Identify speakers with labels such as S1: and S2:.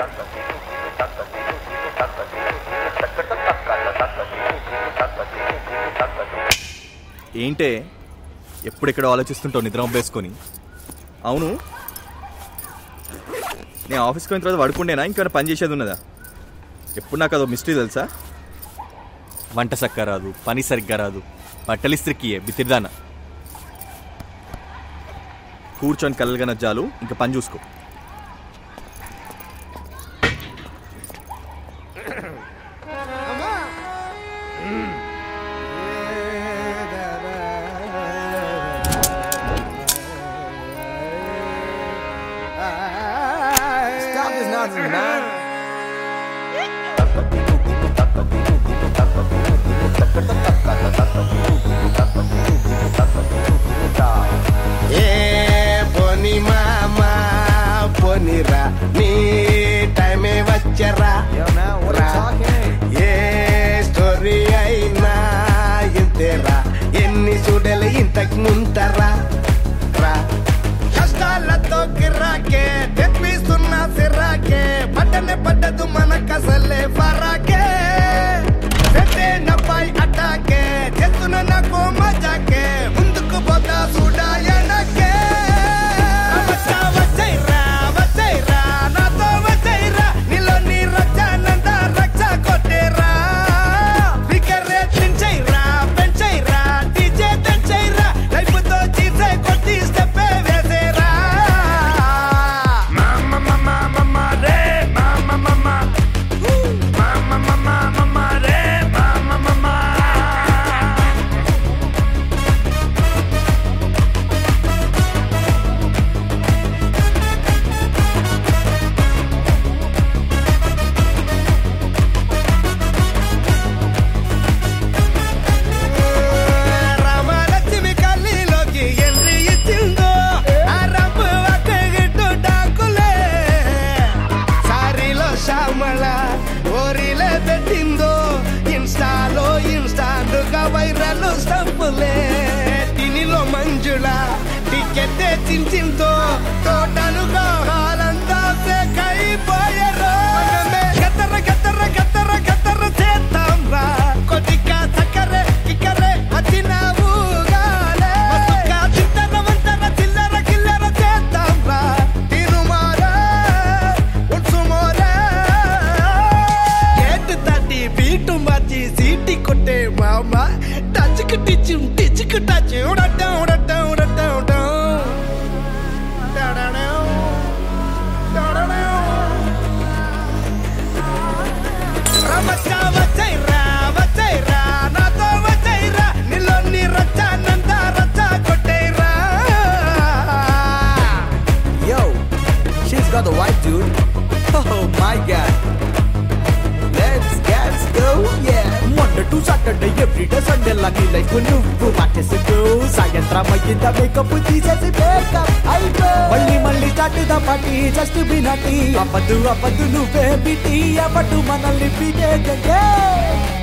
S1: ఏంటే ఎప్పుడెక్కడ ఆలోచిస్తుంటావు నిద్ర అబ్బేసుకొని? అవును, నేను ఆఫీస్కి పోయిన తర్వాత పడుకుండేనా ఇంకేమైనా పని చేసేది ఉన్నదా? ఎప్పుడు నాకు అదో మిస్టరీ తెలుసా? వంట సరిగ్గా రాదు, పని సరిగ్గా రాదు, బట్టలు ఇస్త్రీకి బితిర్దానా. కూర్చొని కళ్ళగా నజ్జాలు, ఇంకా పని చూసుకో.
S2: పోనీ మామా పోనీరా, నీ టైమే వచ్చరా. ఏ స్టోరీ అయినా ఇంతేరా, ఎన్ని చూడలు ఇంతకు ముంతరా. కష్టాలతో కిరాకే తెప్పిస్తున్న సిరాకే, పడ్డనే పడ్డదు మనకసలే ఫరాకే. పెట్టే నపై అటాకే చేస్తున్న నాకు మజాకే, ముందుకు పోతా చూడాయనకే. వచ్చైరా వచ్చైరా నాతో వచ్చైరా, నీలో నీ రచ్చానంద రచ్చ కొట్టేరా. ఫికరే తించైరా పెంచైరా, డీజే తెంచైరా, లైఫ్తో చీసే కొట్టి స్టెప్పే వేసేరా. మామ మామ మామ రే మామ మామ, మామ మామ మామ రే మామ మామ. రామలక్ష్మి కల్లిలోకి ఎంట్రీ ఇచ్చిందో, ఆ రంపు ఒక్కగిట్టు డాకులే. సారీలో శ్యామళ ఓరిలే పెట్టిందో, ఇన్స్టాలో ఇన్స్టాంట్గా వైరల్ స్టంపులే. టినిలో మంజుల టికెట్ చించిందో, టోటలుగా హాలంతా ఫేక్ అయిపోయారు. గద్దర గద్దర గద్దర గద్దర చేద్దాం రా, కొద్దిగా చక్కరే కిక్కరే వచ్చినావుగాలే. చిల్లర వంతర చిల్లర కిల్లర చేద్దాం రా, తిరుమారే ఉడ్సుమోరే. గేట్ తట్టి బీటు మార్చి సీటి కొట్టే మామ, టచ్కి టిచ్చు టిచ్కి టచ్ ఉడటం ఉడటం ఉడటం ఉడటం. రమచ్చా వచ్చైరా వచ్చైరా నాతో వచ్చైరా, నీలో నీ రచ్చానంద రచ్చ కొట్టేరా.
S3: Yo, she's got the white dude. Oh my god. Let's go, yeah. Monday to Saturday, every day Sunday lucky life నువ్వు మార్చేసుకో. సాయంత్రం అయ్యిందా మేకప్ తీసేసి మేకప్ అయిపో. మళ్ళీ start the party just be naughty. అవ్వదు నువ్వే బిటి, అవ్వదు మనల్ని బిటే.